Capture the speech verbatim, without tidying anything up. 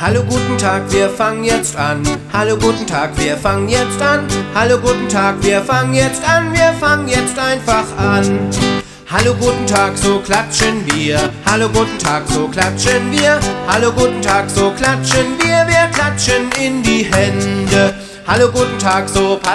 Hallo, guten Tag, wir fangen jetzt an. Hallo, guten Tag, wir fangen jetzt an. Hallo, guten Tag, wir fangen jetzt an. Wir fangen jetzt einfach an. Hallo, guten Tag, so klatschen wir. Hallo, guten Tag, so klatschen wir. Hallo, guten Tag, so klatschen wir. Wir klatschen in die Hände. Hallo, guten Tag, so